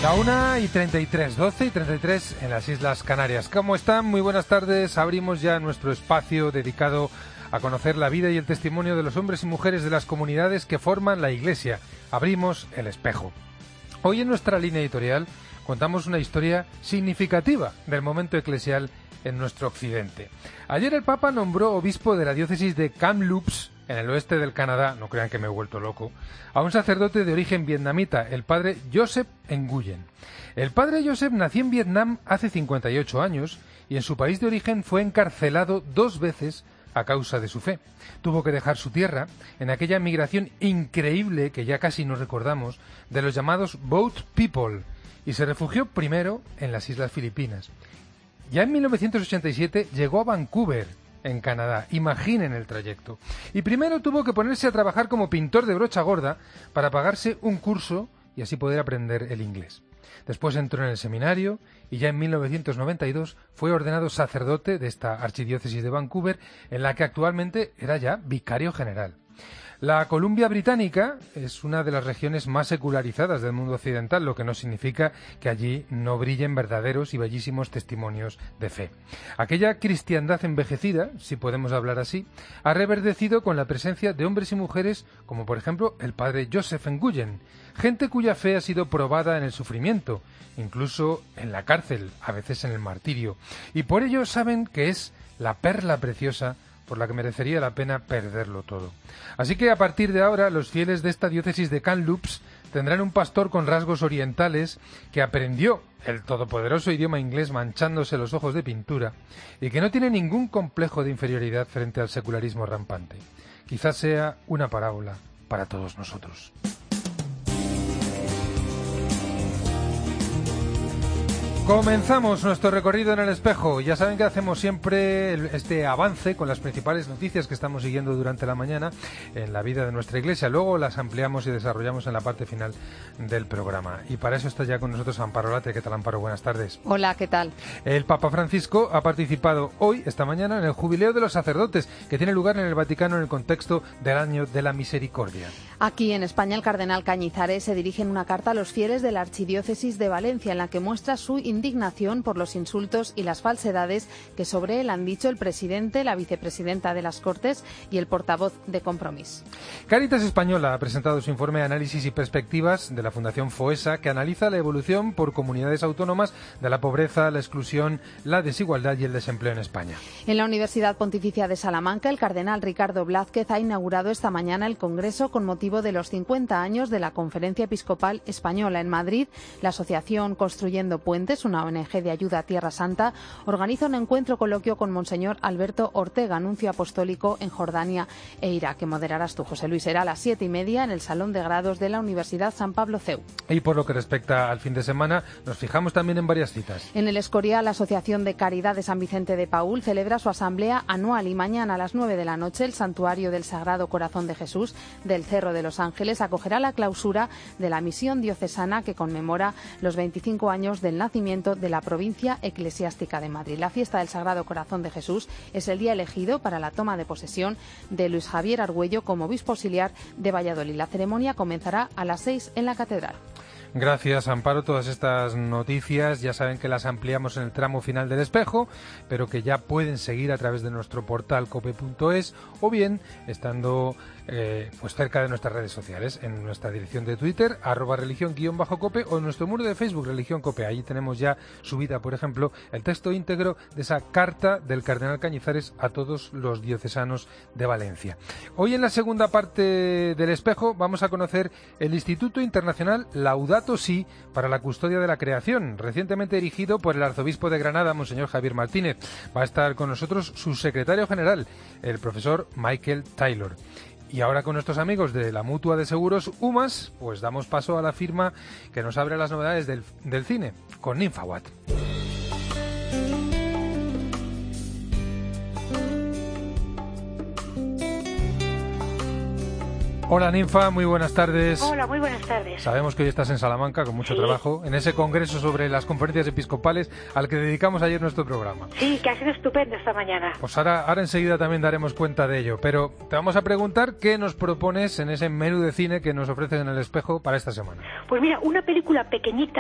La 1:33, 12:33 en las Islas Canarias. ¿Cómo están? Muy buenas tardes. Abrimos ya nuestro espacio dedicado a conocer la vida y el testimonio de los hombres y mujeres de las comunidades que forman la Iglesia. Abrimos el espejo. Hoy en nuestra línea editorial contamos una historia significativa del momento eclesial en nuestro occidente. Ayer el Papa nombró obispo de la diócesis de Kamloops, en el oeste del Canadá, no crean que me he vuelto loco, a un sacerdote de origen vietnamita, el padre Joseph Nguyen. El padre Joseph nació en Vietnam hace 58 años y en su país de origen fue encarcelado 2 veces a causa de su fe. Tuvo que dejar su tierra en aquella migración increíble que ya casi no recordamos de los llamados Boat People y se refugió primero en las Islas Filipinas. Ya en 1987 llegó a Vancouver, en Canadá. Imaginen el trayecto. Y primero tuvo que ponerse a trabajar como pintor de brocha gorda para pagarse un curso y así poder aprender el inglés. Después entró en el seminario y ya en 1992 fue ordenado sacerdote de esta archidiócesis de Vancouver, en la que actualmente era ya vicario general. La Columbia Británica es una de las regiones más secularizadas del mundo occidental, lo que no significa que allí no brillen verdaderos y bellísimos testimonios de fe. Aquella cristiandad envejecida, si podemos hablar así, ha reverdecido con la presencia de hombres y mujeres como por ejemplo el padre Joseph Nguyen, gente cuya fe ha sido probada en el sufrimiento, incluso en la cárcel, a veces en el martirio, y por ello saben que es la perla preciosa por la que merecería la pena perderlo todo. Así que a partir de ahora los fieles de esta diócesis de Kamloops tendrán un pastor con rasgos orientales que aprendió el todopoderoso idioma inglés manchándose los ojos de pintura y que no tiene ningún complejo de inferioridad frente al secularismo rampante. Quizás sea una parábola para todos nosotros. Comenzamos nuestro recorrido en el espejo. Ya saben que hacemos siempre este avance con las principales noticias que estamos siguiendo durante la mañana en la vida de nuestra Iglesia. Luego las ampliamos y desarrollamos en la parte final del programa. Y para eso está ya con nosotros Amparo Latre. ¿Qué tal, Amparo? Buenas tardes. Hola, ¿qué tal? El Papa Francisco ha participado hoy, esta mañana, en el Jubileo de los Sacerdotes, que tiene lugar en el Vaticano en el contexto del Año de la Misericordia. Aquí en España, el cardenal Cañizares se dirige en una carta a los fieles de la Archidiócesis de Valencia, en la que muestra su indignación por los insultos y las falsedades que sobre él han dicho el presidente, la vicepresidenta de las Cortes y el portavoz de Compromís. Cáritas Española ha presentado su informe de análisis y perspectivas de la Fundación FOESA, que analiza la evolución por comunidades autónomas de la pobreza, la exclusión, la desigualdad y el desempleo en España. En la Universidad Pontificia de Salamanca, el cardenal Ricardo Blázquez ha inaugurado esta mañana el Congreso con motivo de los 50 años de la Conferencia Episcopal Española. En Madrid, la asociación Construyendo Puentes, una ONG de ayuda a Tierra Santa, organiza un encuentro coloquio con Monseñor Alberto Ortega, nuncio apostólico en Jordania e Irak, que moderarás tú, José Luis. Será a las 7:30 en el Salón de Grados de la Universidad San Pablo CEU. Y por lo que respecta al fin de semana, nos fijamos también en varias citas. En el Escorial, la Asociación de Caridad de San Vicente de Paúl celebra su asamblea anual y mañana a las 9 de la noche el Santuario del Sagrado Corazón de Jesús del Cerro de los Ángeles acogerá la clausura de la misión diocesana que conmemora los 25 años del nacimiento de la provincia eclesiástica de Madrid. La fiesta del Sagrado Corazón de Jesús es el día elegido para la toma de posesión de Luis Javier Argüello como obispo auxiliar de Valladolid. La ceremonia comenzará a las 6 en la catedral. Gracias, Amparo. Todas estas noticias ya saben que las ampliamos en el tramo final del espejo, pero que ya pueden seguir a través de nuestro portal cope.es o bien estando pues cerca de nuestras redes sociales, en nuestra dirección de Twitter, @religión_cope, o en nuestro muro de Facebook, Religión Cope. Allí tenemos ya subida, por ejemplo, el texto íntegro de esa carta del cardenal Cañizares a todos los diocesanos de Valencia. Hoy en la segunda parte del espejo vamos a conocer el Instituto Internacional Laudato Si para la Custodia de la Creación, recientemente erigido por el arzobispo de Granada, Monseñor Javier Martínez. Va a estar con nosotros su secretario general, el profesor Michael Taylor. Y ahora con nuestros amigos de la Mutua de Seguros UMAS, pues damos paso a la firma que nos abre las novedades del cine, con Ninfawatt. Hola Ninfa, muy buenas tardes. Hola, muy buenas tardes. Sabemos que hoy estás en Salamanca con mucho trabajo, en ese congreso sobre las conferencias episcopales al que dedicamos ayer nuestro programa. Sí, que ha sido estupendo esta mañana. Pues ahora enseguida también daremos cuenta de ello, pero te vamos a preguntar qué nos propones en ese menú de cine que nos ofreces en el espejo para esta semana. Pues mira, una película pequeñita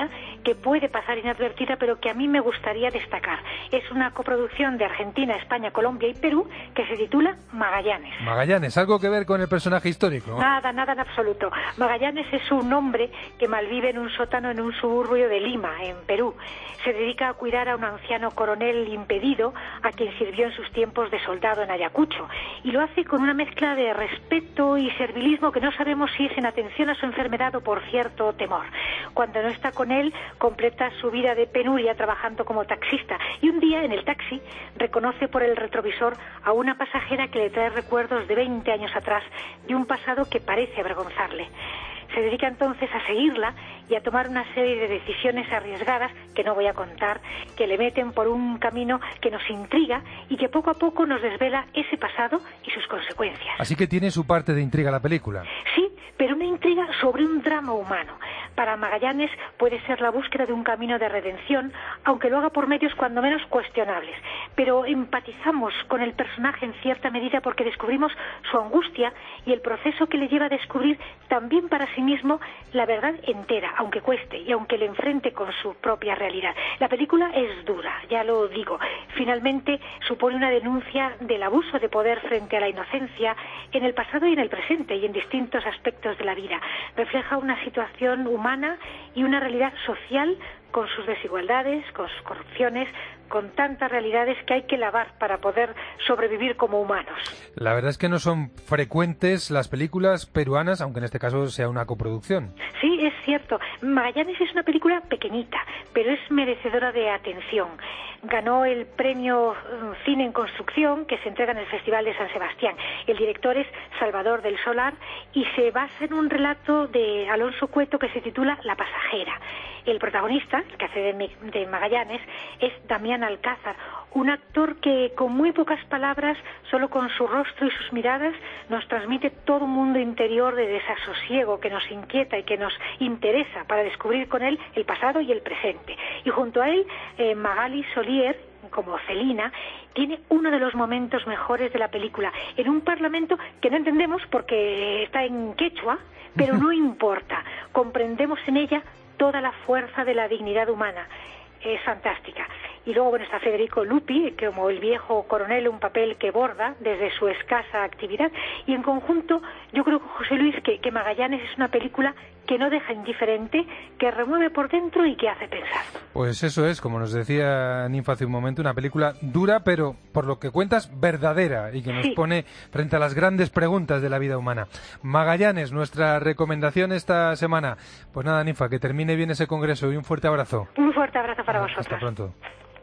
que puede pasar inadvertida, pero que a mí me gustaría destacar. Es una coproducción de Argentina, España, Colombia y Perú que se titula Magallanes. Magallanes, ¿algo que ver con el personaje histórico? Nada en absoluto. Magallanes es un hombre que malvive en un sótano en un suburbio de Lima, en Perú. Se dedica a cuidar a un anciano coronel impedido a quien sirvió en sus tiempos de soldado en Ayacucho. Y lo hace con una mezcla de respeto y servilismo que no sabemos si es en atención a su enfermedad o por cierto temor. Cuando no está con él, completa su vida de penuria trabajando como taxista. Y un día, en el taxi, reconoce por el retrovisor a una pasajera que le trae recuerdos de 20 años atrás, de un pasado que parece avergonzarle. Se dedica entonces a seguirla y a tomar una serie de decisiones arriesgadas, que no voy a contar, que le meten por un camino que nos intriga y que poco a poco nos desvela ese pasado y sus consecuencias. Así que tiene su parte de intriga la película. Sí, pero una intriga sobre un drama humano. Para Magallanes puede ser la búsqueda de un camino de redención, aunque lo haga por medios cuando menos cuestionables. Pero empatizamos con el personaje en cierta medida porque descubrimos su angustia y el proceso que le lleva a descubrir también para sí mismo la verdad entera, aunque cueste y aunque le enfrente con su propia realidad. La película es dura, ya lo digo. Finalmente supone una denuncia del abuso de poder frente a la inocencia en el pasado y en el presente y en distintos aspectos de la vida. Refleja una situación humana y una realidad social con sus desigualdades, con sus corrupciones, con tantas realidades que hay que lavar para poder sobrevivir como humanos. La verdad es que no son frecuentes las películas peruanas, aunque en este caso sea una coproducción. Sí, es cierto. Magallanes es una película pequeñita, pero es merecedora de atención. Ganó el premio Cine en Construcción, que se entrega en el Festival de San Sebastián. El director es Salvador del Solar y se basa en un relato de Alonso Cueto que se titula La pasajera. El protagonista, el que hace de Magallanes, es Damián Alcázar, un actor que con muy pocas palabras, solo con su rostro y sus miradas, nos transmite todo un mundo interior de desasosiego que nos inquieta y que nos interesa para descubrir con él el pasado y el presente. Y junto a él, Magali Solier, como Celina, tiene uno de los momentos mejores de la película, en un parlamento que no entendemos porque está en quechua, pero no importa, comprendemos en ella toda la fuerza de la dignidad humana. Es fantástica. Y luego, bueno, está Federico Lupi, que como el viejo coronel, un papel que borda desde su escasa actividad. Y en conjunto, yo creo, José Luis, que Magallanes es una película que no deja indiferente, que remueve por dentro y que hace pensar. Pues eso es, como nos decía Ninfa hace un momento, una película dura, pero por lo que cuentas, verdadera, y que nos pone frente a las grandes preguntas de la vida humana. Magallanes, nuestra recomendación esta semana. Pues nada, Ninfa, que termine bien ese congreso y un fuerte abrazo. Un fuerte abrazo para vosotros. Hasta pronto.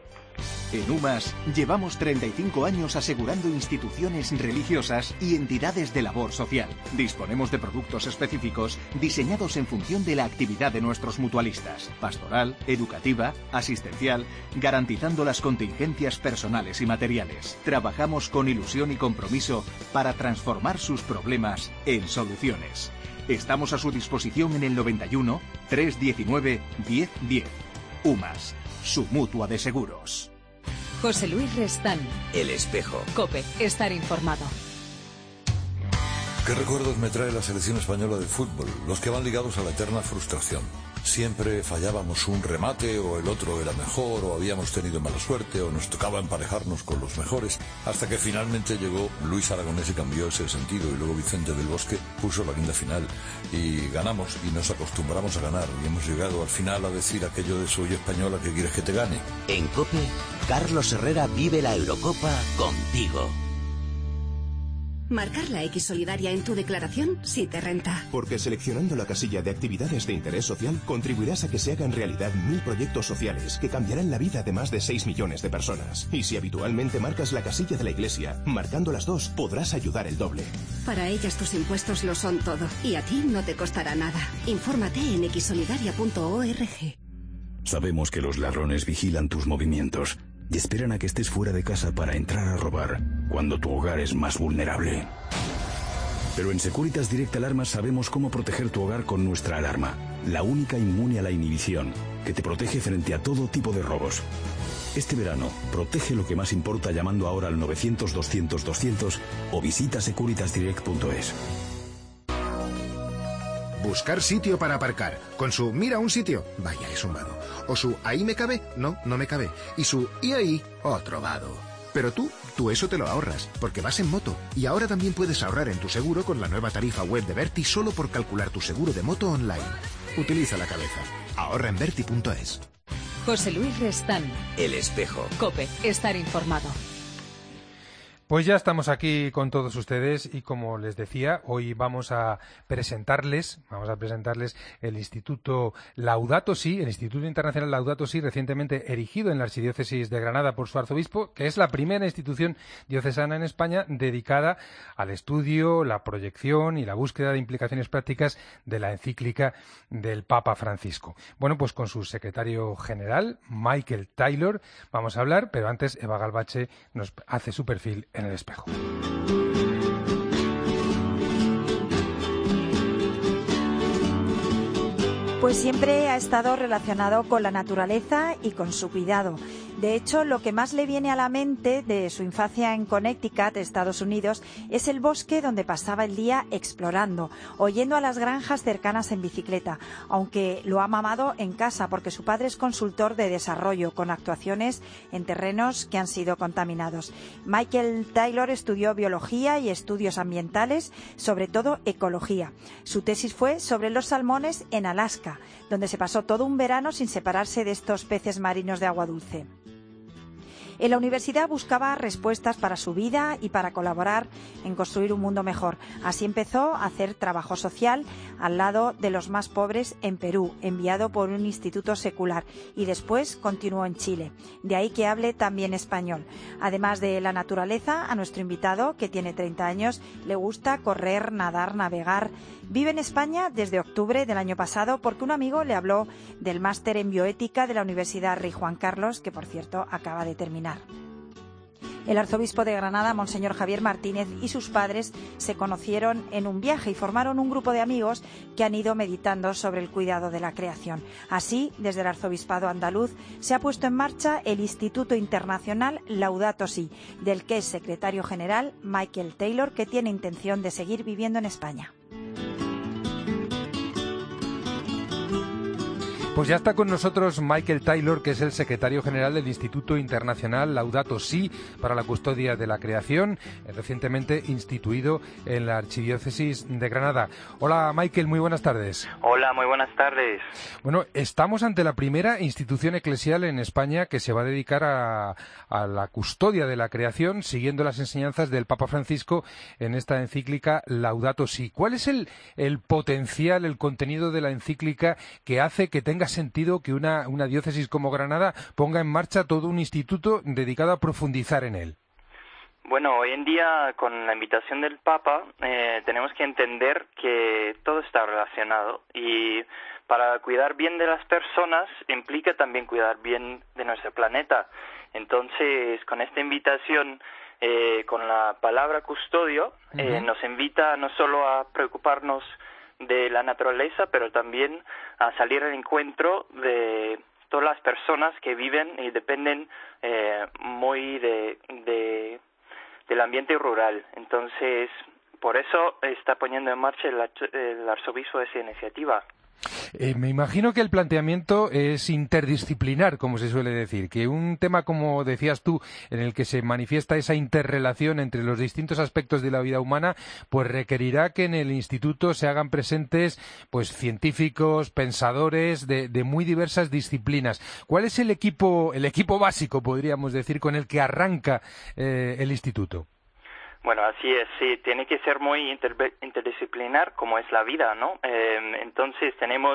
En UMAS llevamos 35 años asegurando instituciones religiosas y entidades de labor social. Disponemos de productos específicos diseñados en función de la actividad de nuestros mutualistas, pastoral, educativa, asistencial, garantizando las contingencias personales y materiales. Trabajamos con ilusión y compromiso para transformar sus problemas en soluciones. Estamos a su disposición en el 91 319 1010. UMAS, su mutua de seguros. José Luis Restán. El Espejo. COPE. Estar informado. ¿Qué recuerdos me trae la selección española de fútbol? Los que van ligados a la eterna frustración. Siempre fallábamos un remate o el otro era mejor o habíamos tenido mala suerte o nos tocaba emparejarnos con los mejores, hasta que finalmente llegó Luis Aragonés y cambió ese sentido, y luego Vicente del Bosque puso la guinda final y ganamos y nos acostumbramos a ganar y hemos llegado al final a decir aquello de soy española, ¿qué quieres que te gane? En COPE, Carlos Herrera vive la Eurocopa contigo. Marcar la X solidaria en tu declaración sí te renta. Porque seleccionando la casilla de actividades de interés social contribuirás a que se hagan realidad 1000 proyectos sociales que cambiarán la vida de más de 6 millones de personas. Y si habitualmente marcas la casilla de la iglesia, marcando las dos podrás ayudar el doble. Para ellas tus impuestos lo son todo y a ti no te costará nada. Infórmate en xsolidaria.org. Sabemos que los ladrones vigilan tus movimientos y esperan a que estés fuera de casa para entrar a robar cuando tu hogar es más vulnerable. Pero en Securitas Direct Alarmas sabemos cómo proteger tu hogar con nuestra alarma, la única inmune a la inhibición, que te protege frente a todo tipo de robos. Este verano, protege lo que más importa llamando ahora al 900-200-200 o visita securitasdirect.es. buscar sitio para aparcar. Con su mira un sitio, vaya, es un vado. O su ahí me cabe, no me cabe. Y su y ahí, otro vado. Pero tú eso te lo ahorras, porque vas en moto. Y ahora también puedes ahorrar en tu seguro con la nueva tarifa web de Verti solo por calcular tu seguro de moto online. Utiliza la cabeza. Ahorra en Verti.es. José Luis Restán. El Espejo. COPE. Estar informado. Pues ya estamos aquí con todos ustedes y como les decía, hoy vamos a presentarles el Instituto Laudato Si, el Instituto Internacional Laudato Si, recientemente erigido en la Archidiócesis de Granada por su arzobispo, que es la primera institución diocesana en España dedicada al estudio, la proyección y la búsqueda de implicaciones prácticas de la encíclica del Papa Francisco. Bueno, pues con su secretario general, Michael Taylor, vamos a hablar, pero antes Eva Galbache nos hace su perfil en el Espejo. Pues siempre ha estado relacionado con la naturaleza y con su cuidado. De hecho, lo que más le viene a la mente de su infancia en Connecticut, Estados Unidos, es el bosque donde pasaba el día explorando, o yendo a las granjas cercanas en bicicleta, aunque lo ha mamado en casa porque su padre es consultor de desarrollo, con actuaciones en terrenos que han sido contaminados. Michael Taylor estudió biología y estudios ambientales, sobre todo ecología. Su tesis fue sobre los salmones en Alaska, donde se pasó todo un verano sin separarse de estos peces marinos de agua dulce. En la universidad buscaba respuestas para su vida y para colaborar en construir un mundo mejor. Así empezó a hacer trabajo social al lado de los más pobres en Perú, enviado por un instituto secular, y después continuó en Chile. De ahí que hable también español. Además de la naturaleza, a nuestro invitado, que tiene 30 años, le gusta correr, nadar, navegar. Vive en España desde octubre del año pasado porque un amigo le habló del máster en bioética de la Universidad Rey Juan Carlos, que por cierto acaba de terminar. El arzobispo de Granada, Monseñor Javier Martínez, y sus padres se conocieron en un viaje y formaron un grupo de amigos que han ido meditando sobre el cuidado de la creación. Así, desde el arzobispado andaluz, se ha puesto en marcha el Instituto Internacional Laudato Si, del que es secretario general Michael Taylor, que tiene intención de seguir viviendo en España. Pues ya está con nosotros Michael Taylor, que es el secretario general del Instituto Internacional Laudato Si para la custodia de la creación, recientemente instituido en la Archidiócesis de Granada. Hola Michael, muy buenas tardes. Hola, muy buenas tardes. Bueno, estamos ante la primera institución eclesial en España que se va a dedicar a la custodia de la creación, siguiendo las enseñanzas del Papa Francisco en esta encíclica Laudato Si. ¿Cuál es el potencial, el contenido de la encíclica que hace que tenga sentido que una diócesis como Granada ponga en marcha todo un instituto dedicado a profundizar en él? Bueno, hoy en día, con la invitación del Papa, tenemos que entender que todo está relacionado y para cuidar bien de las personas implica también cuidar bien de nuestro planeta. Entonces, con esta invitación, con la palabra custodio, nos invita no solo a preocuparnos de la naturaleza, pero también a salir al encuentro de todas las personas que viven y dependen muy del ambiente rural. Entonces, por eso está poniendo en marcha el arzobispo esa iniciativa. Me imagino que el planteamiento es interdisciplinar, como se suele decir, que un tema, como decías tú, en el que se manifiesta esa interrelación entre los distintos aspectos de la vida humana, pues requerirá que en el instituto se hagan presentes pues científicos, pensadores de muy diversas disciplinas. ¿Cuál es el equipo básico, podríamos decir, con el que arranca el instituto? Bueno, así es, sí, tiene que ser muy interdisciplinar como es la vida, ¿no? Entonces tenemos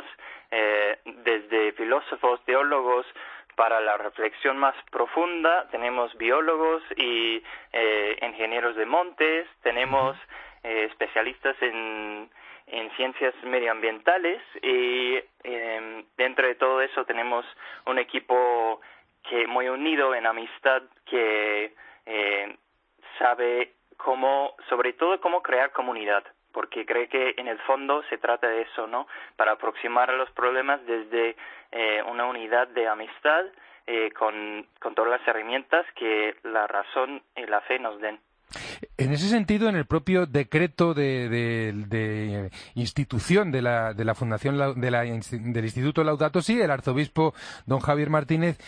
desde filósofos, teólogos, para la reflexión más profunda, tenemos biólogos y ingenieros de montes, tenemos especialistas en ciencias medioambientales y dentro de todo eso tenemos un equipo que muy unido en amistad que sabe sobre todo cómo crear comunidad, porque creo que en el fondo se trata de eso, ¿no? Para aproximar a los problemas desde una unidad de amistad con todas las herramientas que la razón y la fe nos den. En ese sentido, en el propio decreto de institución de la Fundación del Instituto Laudato Si, el arzobispo don Javier Martínez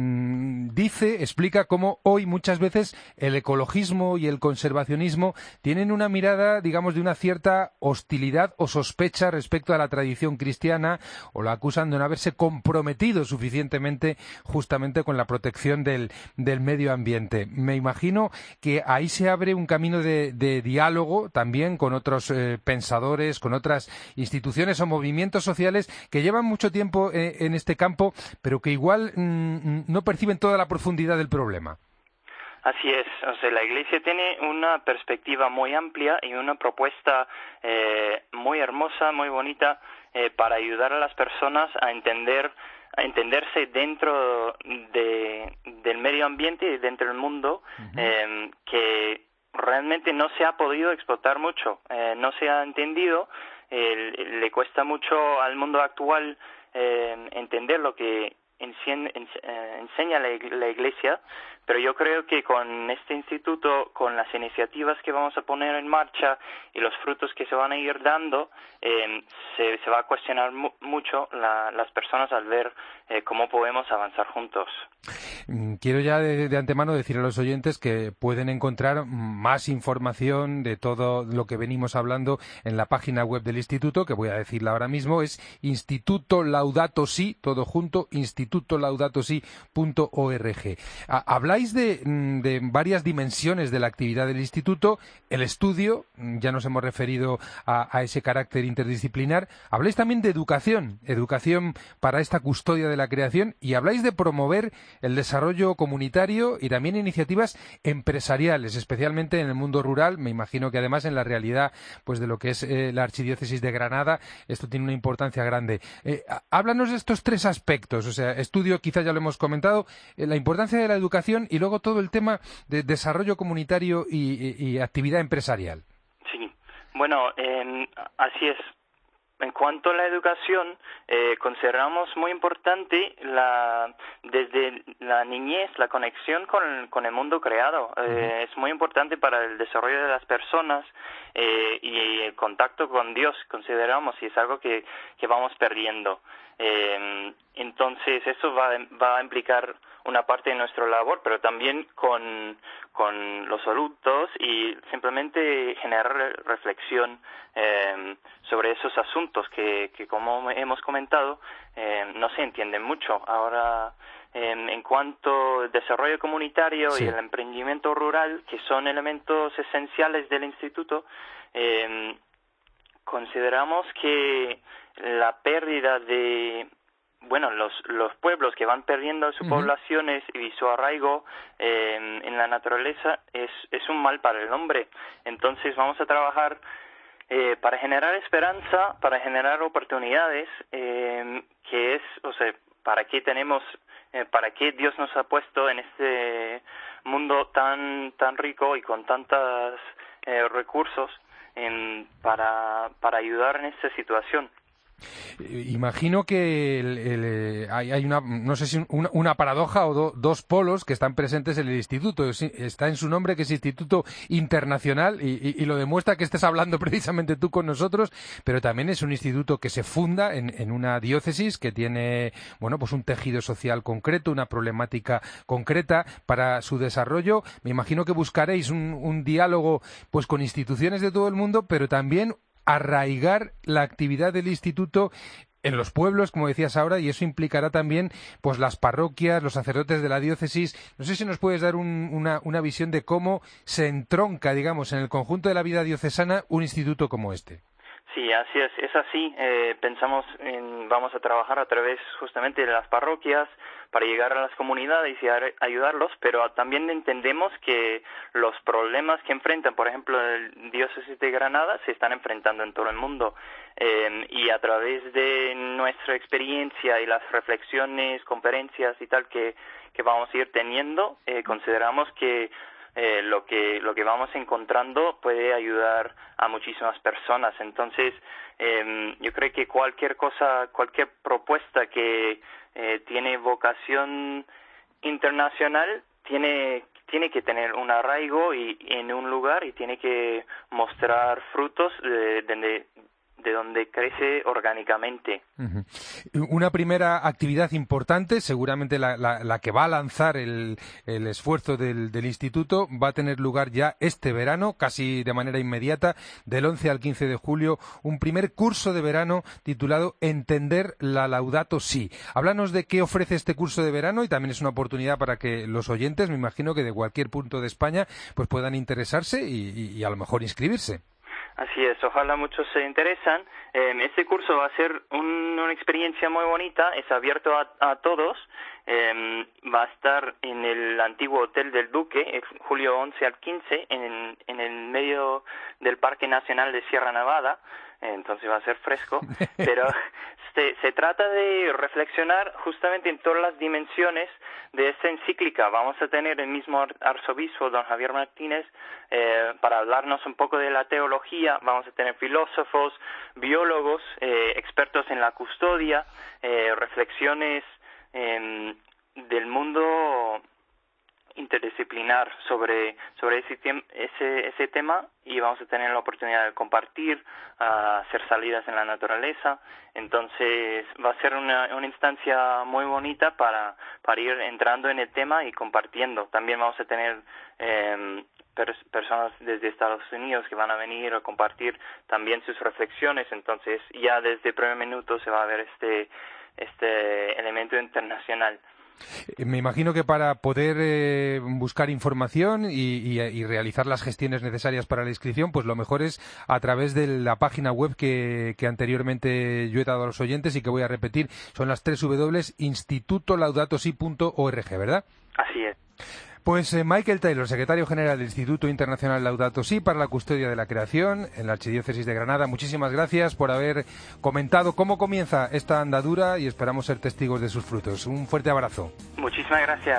explica cómo hoy muchas veces el ecologismo y el conservacionismo tienen una mirada, digamos, de una cierta hostilidad o sospecha respecto a la tradición cristiana, o la acusan de no haberse comprometido suficientemente justamente con la protección del medio ambiente. Me imagino que ahí se abre un camino de diálogo también con otros pensadores, con otras instituciones o movimientos sociales que llevan mucho tiempo en este campo, pero que igual no perciben toda la profundidad del problema. Así es, o sea, la Iglesia tiene una perspectiva muy amplia y una propuesta muy hermosa, muy bonita para ayudar a las personas a entenderse dentro del medio ambiente y dentro del mundo, que realmente no se ha podido explotar mucho, no se ha entendido, le cuesta mucho al mundo actual entender lo que enseña la Iglesia, pero yo creo que con este instituto, con las iniciativas que vamos a poner en marcha y los frutos que se van a ir dando, se va a cuestionar mucho las personas al ver cómo podemos avanzar juntos. Quiero ya de antemano decir a los oyentes que pueden encontrar más información de todo lo que venimos hablando en la página web del instituto, que voy a decirla ahora mismo, es Instituto Laudato Si, todo junto, institutolaudatosi.org. Habláis de varias dimensiones de la actividad del instituto, el estudio, ya nos hemos referido a ese carácter interdisciplinar, habláis también de educación para esta custodia de la creación, y habláis de promover el desarrollo comunitario y también iniciativas empresariales, especialmente en el mundo rural. Me imagino que además en la realidad pues de lo que es la Archidiócesis de Granada, esto tiene una importancia grande. Háblanos de estos tres aspectos, o sea, estudio quizás ya lo hemos comentado, la importancia de la educación y luego todo el tema de desarrollo comunitario y actividad empresarial. Sí, bueno, así es. En cuanto a la educación, consideramos muy importante desde la niñez la conexión con el mundo creado. Es muy importante para el desarrollo de las personas y el contacto con Dios, consideramos, y es algo que vamos perdiendo. Entonces eso va a implicar una parte de nuestra labor, pero también con los adultos, y simplemente generar reflexión sobre esos asuntos que como hemos comentado, no se entienden mucho. Ahora, en cuanto al desarrollo comunitario y el emprendimiento rural, que son elementos esenciales del instituto, consideramos que la pérdida de los pueblos que van perdiendo sus poblaciones y su arraigo en la naturaleza es un mal para el hombre. Entonces vamos a trabajar para generar esperanza, para generar oportunidades, que es, o sea, para qué Dios nos ha puesto en este mundo tan rico y con tantos recursos para ayudar en esta situación. Imagino que hay una, no sé si una paradoja o dos polos que están presentes en el instituto. Está en su nombre, que es Instituto Internacional, y lo demuestra que estés hablando precisamente tú con nosotros, pero también es un instituto que se funda en una diócesis que tiene, pues un tejido social concreto, una problemática concreta para su desarrollo. Me imagino que buscaréis un diálogo pues con instituciones de todo el mundo, pero también arraigar la actividad del instituto en los pueblos, como decías ahora, y eso implicará también pues las parroquias, los sacerdotes de la diócesis. No sé si nos puedes dar una visión de cómo se entronca, digamos, en el conjunto de la vida diocesana un instituto como este. Sí, así es así. Pensamos vamos a trabajar a través justamente de las parroquias para llegar a las comunidades y ayudarlos, pero también entendemos que los problemas que enfrentan, por ejemplo, el Diócesis de Granada, se están enfrentando en todo el mundo. Y a través de nuestra experiencia y las reflexiones, conferencias y tal que vamos a ir teniendo, consideramos que lo que vamos encontrando puede ayudar a muchísimas personas. Entonces, yo creo que cualquier propuesta que tiene vocación internacional tiene tiene que tener un arraigo y en un lugar y tiene que mostrar frutos de donde crece orgánicamente. Una primera actividad importante, seguramente la que va a lanzar el esfuerzo del instituto, va a tener lugar ya este verano, casi de manera inmediata, del 11 al 15 de julio, un primer curso de verano titulado Entender la Laudato Si. Háblanos de qué ofrece este curso de verano, y también es una oportunidad para que los oyentes, me imagino que de cualquier punto de España, pues puedan interesarse y a lo mejor inscribirse. Así es, ojalá muchos se interesan. Este curso va a ser una experiencia muy bonita, es abierto a todos. Va a estar en el antiguo Hotel del Duque, julio 11 al 15, en el medio del Parque Nacional de Sierra Nevada. Entonces va a ser fresco, pero se trata de reflexionar justamente en todas las dimensiones de esta encíclica. Vamos a tener el mismo arzobispo, don Javier Martínez, para hablarnos un poco de la teología. Vamos a tener filósofos, biólogos, expertos en la custodia, reflexiones del mundo interdisciplinar sobre ese tema, y vamos a tener la oportunidad de compartir, hacer salidas en la naturaleza. Entonces va a ser una instancia muy bonita para ir entrando en el tema y compartiendo. También vamos a tener personas desde Estados Unidos que van a venir a compartir también sus reflexiones. Entonces ya desde el primer minuto se va a ver este elemento internacional. Me imagino que para poder buscar información y realizar las gestiones necesarias para la inscripción, pues lo mejor es a través de la página web que anteriormente yo he dado a los oyentes y que voy a repetir. Son las www.institutolaudatosi.org, ¿verdad? Así es. Pues Michael Taylor, secretario general del Instituto Internacional Laudato Si para la Custodia de la Creación en la Archidiócesis de Granada, muchísimas gracias por haber comentado cómo comienza esta andadura y esperamos ser testigos de sus frutos. Un fuerte abrazo. Muchísimas gracias.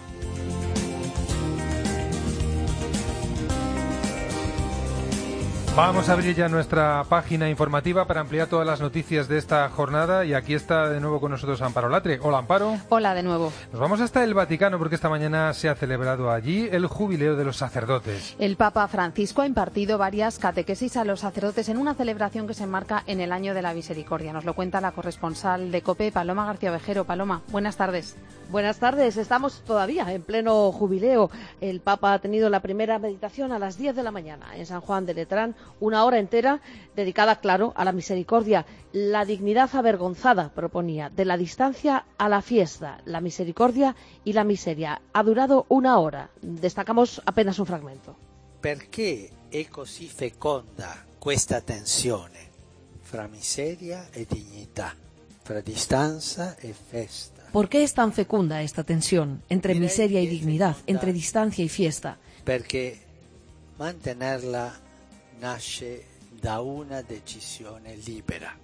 Vamos a abrir ya nuestra página informativa para ampliar todas las noticias de esta jornada, y aquí está de nuevo con nosotros Amparo Latre. Hola, Amparo. Hola de nuevo. Nos vamos hasta el Vaticano porque esta mañana se ha celebrado allí el jubileo de los sacerdotes. El Papa Francisco ha impartido varias catequesis a los sacerdotes en una celebración que se enmarca en el Año de la Misericordia. Nos lo cuenta la corresponsal de COPE, Paloma García Ovejero. Paloma, buenas tardes. Buenas tardes, estamos todavía en pleno jubileo. El Papa ha tenido la primera meditación a las 10 de la mañana en San Juan de Letrán, una hora entera dedicada, claro, a la misericordia. La dignidad avergonzada, proponía, de la distancia a la fiesta, la misericordia y la miseria. Ha durado una hora. Destacamos apenas un fragmento. Perché è così feconda questa tensione fra miseria e dignità, fra distanza e festa? ¿Por qué es tan fecunda esta tensión entre miseria y dignidad, entre distancia y fiesta? Perché mantenerla nasce da una decisione libera.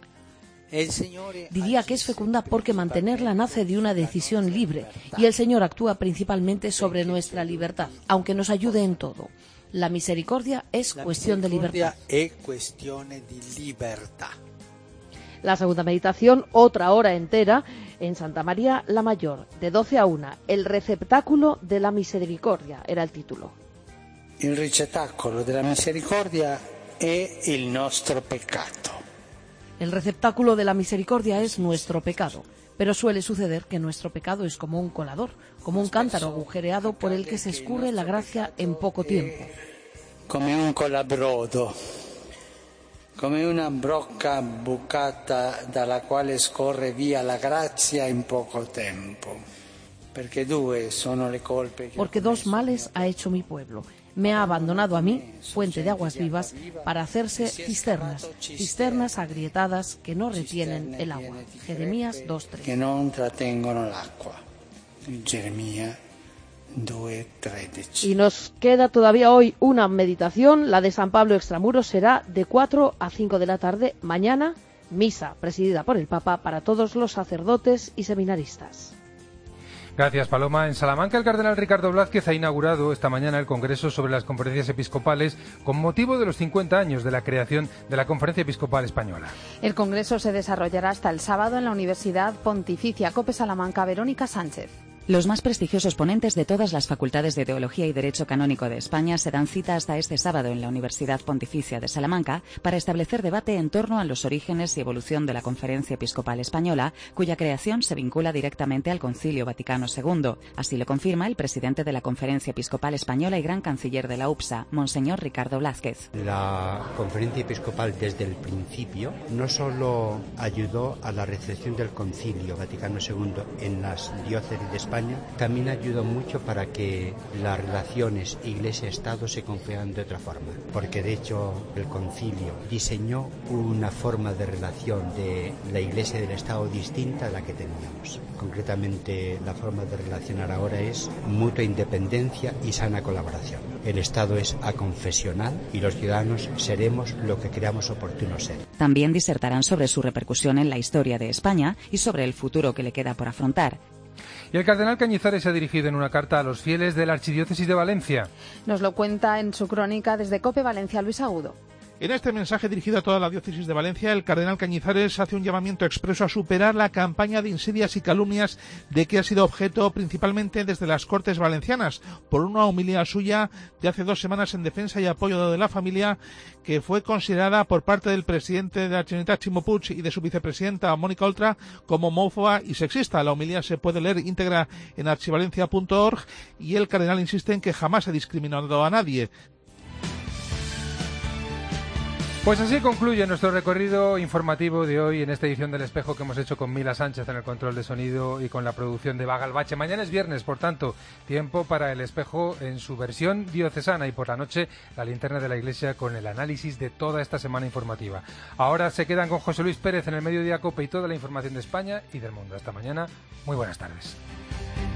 Diría que es fecunda porque mantenerla nace de una decisión libre, y el Señor actúa principalmente sobre nuestra libertad, aunque nos ayude en todo. La misericordia es cuestión de libertad. La segunda meditación, otra hora entera, en Santa María la Mayor, de 12 a 1. El receptáculo de la misericordia era el título. Il ricettacolo della misericordia è il nostro peccato. El receptáculo de la misericordia es nuestro pecado, pero suele suceder que nuestro pecado es como un colador, como un cántaro agujereado por el que se escurre la gracia en poco tiempo. Come un colabrodo, come una brocca bucata dalla quale scorre via la grazia in poco tempo. Porque dos males ha hecho mi pueblo. Me ha abandonado a mí, fuente de aguas vivas, para hacerse cisternas agrietadas que no retienen el agua. Jeremías 2:3. Que non trattengono l'acqua. Jeremías 2:13. Y nos queda todavía hoy una meditación. La de San Pablo Extramuros será de 4 a 5 de la tarde. Mañana, misa presidida por el Papa para todos los sacerdotes y seminaristas. Gracias, Paloma. En Salamanca, el cardenal Ricardo Blázquez ha inaugurado esta mañana el Congreso sobre las Conferencias Episcopales con motivo de los 50 años de la creación de la Conferencia Episcopal Española. El Congreso se desarrollará hasta el sábado en la Universidad Pontificia. COPE Salamanca, Verónica Sánchez. Los más prestigiosos ponentes de todas las facultades de Teología y Derecho Canónico de España se dan cita hasta este sábado en la Universidad Pontificia de Salamanca para establecer debate en torno a los orígenes y evolución de la Conferencia Episcopal Española, cuya creación se vincula directamente al Concilio Vaticano II. Así lo confirma el presidente de la Conferencia Episcopal Española y gran canciller de la UPSA, Monseñor Ricardo Blázquez. La Conferencia Episcopal desde el principio no solo ayudó a la recepción del Concilio Vaticano II en las diócesis de España, también ayudó mucho para que las relaciones Iglesia-Estado se configuraran de otra forma, porque de hecho el concilio diseñó una forma de relación de la Iglesia y del Estado distinta a la que teníamos. Concretamente, la forma de relacionar ahora es mutua independencia y sana colaboración. El Estado es aconfesional y los ciudadanos seremos lo que creamos oportuno ser. También disertarán sobre su repercusión en la historia de España y sobre el futuro que le queda por afrontar. Y el cardenal Cañizares se ha dirigido en una carta a los fieles de la Archidiócesis de Valencia. Nos lo cuenta en su crónica desde COPE Valencia Luis Agudo. En este mensaje dirigido a toda la diócesis de Valencia, el cardenal Cañizares hace un llamamiento expreso a superar la campaña de insidias y calumnias de que ha sido objeto principalmente desde las Cortes Valencianas por una homilía suya de hace 2 semanas en defensa y apoyo de la familia, que fue considerada por parte del presidente de la Generalitat, Ximo Puig, y de su vicepresidenta, Mónica Oltra, como homófoba y sexista. La homilía se puede leer íntegra en archivalencia.org y el cardenal insiste en que jamás ha discriminado a nadie. Pues así concluye nuestro recorrido informativo de hoy en esta edición del Espejo que hemos hecho con Mila Sánchez en el control de sonido y con la producción de Vaga Albache. Mañana es viernes, por tanto, tiempo para el Espejo en su versión diocesana y por la noche la linterna de la Iglesia con el análisis de toda esta semana informativa. Ahora se quedan con José Luis Pérez en el Mediodía COPE y toda la información de España y del mundo. Hasta mañana, muy buenas tardes.